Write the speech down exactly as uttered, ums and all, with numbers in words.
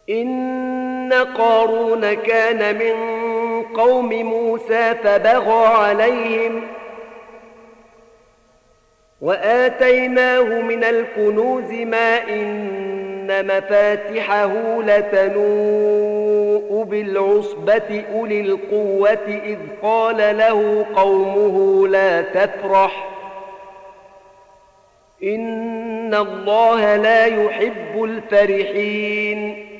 إن قارون كان من قوم موسى فبغى عليهم وآتيناه من الكنوز ما إن مفاتحه لتنوء بالعصبة أولي القوة إذ قال له قومه لا تفرح إن الله لا يحب الفرحين